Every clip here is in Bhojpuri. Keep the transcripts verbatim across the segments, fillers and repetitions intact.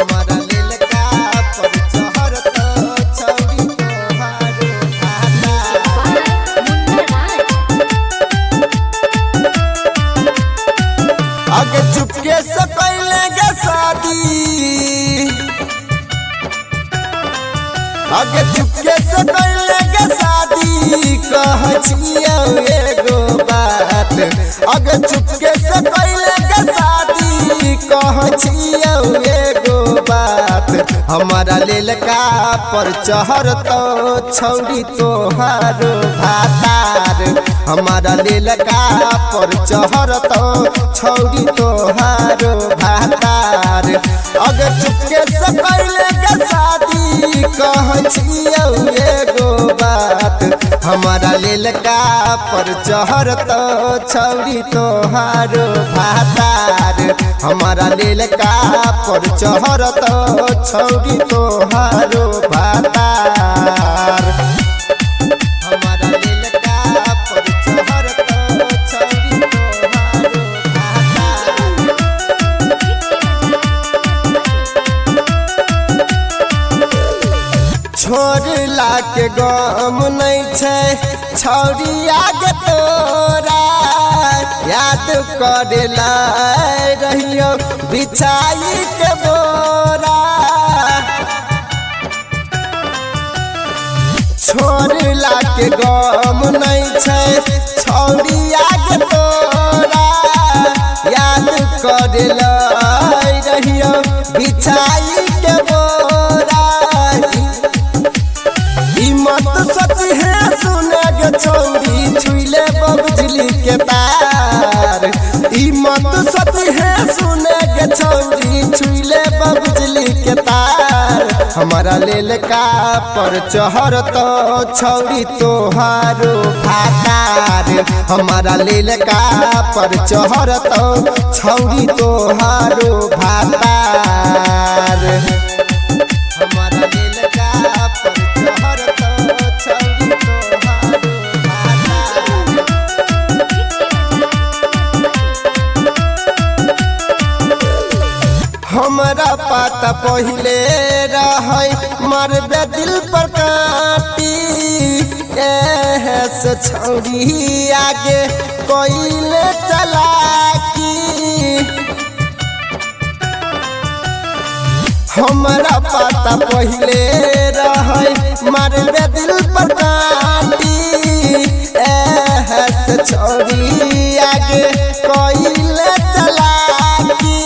हमारा लेलका पर चहरत छौरी तोहारो आगे चुपके से पहले गे शादी आगे चुपके से पहले गे शादी कह छियो एगो बात आगे चुपके से पहले गे शादी कह छियो एगो बात हमारा लेलका पर चहरत छौरी तोहारो भातार हमारा लेलका पर चहरत छौरी तोहारो भातार अगर चुपके से पहले के शादी कह छियो एगो बात हमारा लेलका पर चहरत छौरी तोहारो भातार हमारा लेलका पर चहरत छौरी तोहारो भातार हमारा लेलका पर चहरत छौरी तोहारो छोड़ला के गम नहीं छै छौरी आगे तोरा याद करेला रहियो बिछाई के बोरा छोड़ला के गम नहीं छै छौरी आगे तोरा याद करेला रहियो बिछाई के बोरा मत सच है सुने गे छौरी छुइले बबजली के तार ई मत सच है सुने गे छौरी छुइले बबजली के तार हमारा लेलका पर चहरत छौरी तोहारो भातार हमारा लेलका पर चहरत छौरी तोहारो भातार हमारा लेलका पर चहरत हमारा पाता पहले रहे मरबे दिल पर काटी से छौरी आगे कोइले चलाकी हमारा पाता पहले रहे मरबे दिल पर काटी से छौरी आगे कोइले चलाकी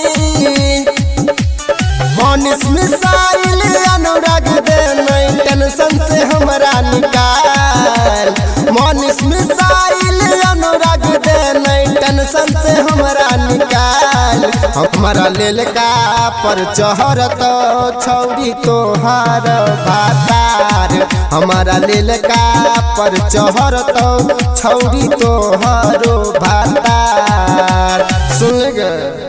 मनीष मिसाइल अनुराग दे नहीं टेंशन से हमारा निकाल मनीष मिसाइल अनुराग दे नहीं टेंशन से हमारा निकाल हमारा लेलका पर चहरत छौरी तोहार भातार हमारा लेलका पर चहरत छौरी तोहारो भातार सुन गे।